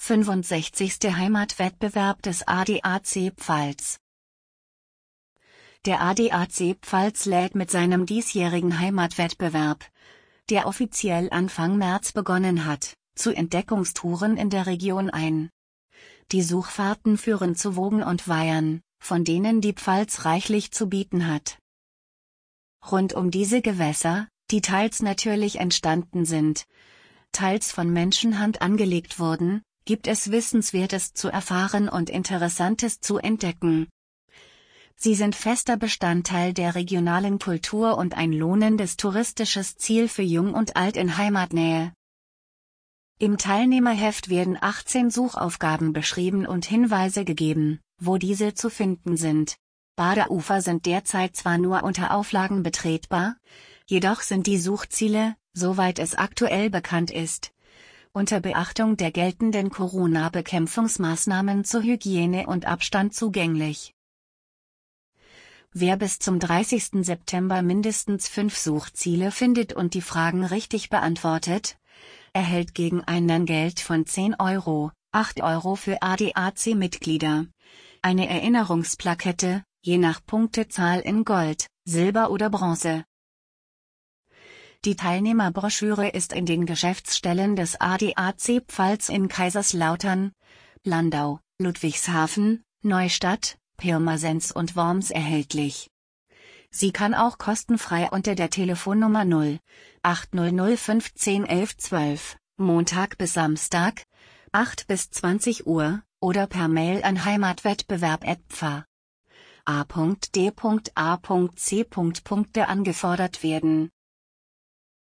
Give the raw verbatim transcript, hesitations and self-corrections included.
fünfundsechzigste Heimatwettbewerb des A D A C Pfalz. Der A D A C Pfalz lädt mit seinem diesjährigen Heimatwettbewerb, der offiziell Anfang März begonnen hat, zu Entdeckungstouren in der Region ein. Die Suchfahrten führen zu Wogen und Weihern, von denen die Pfalz reichlich zu bieten hat. Rund um diese Gewässer, die teils natürlich entstanden sind, teils von Menschenhand angelegt wurden, gibt es Wissenswertes zu erfahren und Interessantes zu entdecken. Sie sind fester Bestandteil der regionalen Kultur und ein lohnendes touristisches Ziel für Jung und Alt in Heimatnähe. Im Teilnehmerheft werden achtzehn Suchaufgaben beschrieben und Hinweise gegeben, wo diese zu finden sind. Badeufer sind derzeit zwar nur unter Auflagen betretbar, jedoch sind die Suchziele, soweit es aktuell bekannt ist, unter Beachtung der geltenden Corona-Bekämpfungsmaßnahmen zur Hygiene und Abstand zugänglich. Wer bis zum dreißigsten September mindestens fünf Suchziele findet und die Fragen richtig beantwortet, erhält gegen ein Nenngeld von zehn Euro, acht Euro für A D A C-Mitglieder, eine Erinnerungsplakette, je nach Punktezahl in Gold, Silber oder Bronze. Die Teilnehmerbroschüre ist in den Geschäftsstellen des A D A C Pfalz in Kaiserslautern, Landau, Ludwigshafen, Neustadt, Pirmasens und Worms erhältlich. Sie kann auch kostenfrei unter der Telefonnummer null acht null null fünfzehn elf zwölf, Montag bis Samstag, acht bis zwanzig Uhr, oder per Mail an heimatwettbewerb at pfa punkt a punkt d punkt a punkt c angefordert werden.